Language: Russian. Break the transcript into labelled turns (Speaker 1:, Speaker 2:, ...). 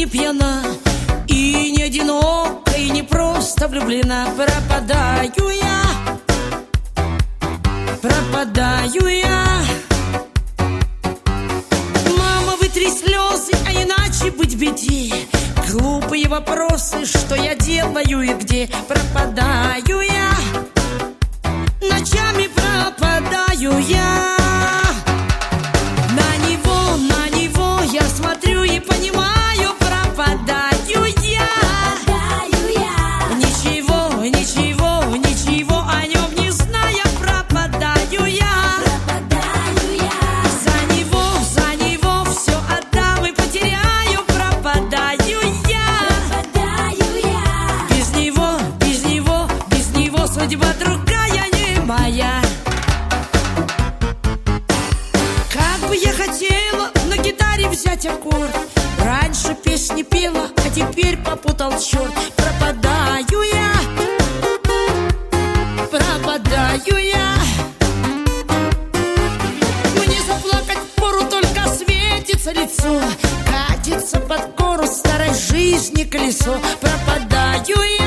Speaker 1: не пьяна, и не одинока, и не просто влюблена. Пропадаю я, пропадаю я. Мама, вытри слезы, а иначе быть беде. Глупые вопросы, что я делаю и где. Пропадаю я, ночами пропадаю я. На него я смотрю и понимаю, пропадаю я. Ничего, ничего, ничего о нем не зная, пропадаю я. За него все отдам и потеряю, пропадаю я. Без него судьба другая не моя. Как бы я хотела на гитаре взять аккорд. Раньше песни пела, а теперь попутал черт. Пропадаю я, пропадаю я. Мне заплакать впору, только светится лицо. Катится под гору старой жизни колесо. Пропадаю я.